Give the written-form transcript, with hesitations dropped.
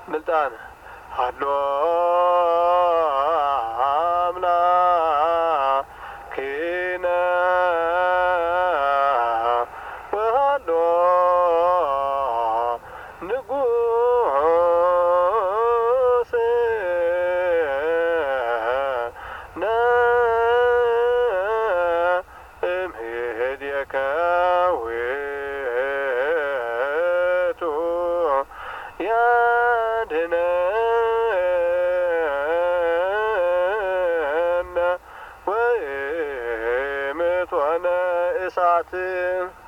ምልጣን ሃሎ አምላኬነ ወሃሎ ንጉሥነ እምሄድየከ ውእቱ ያድኅነነ ወይምትወነ እሳት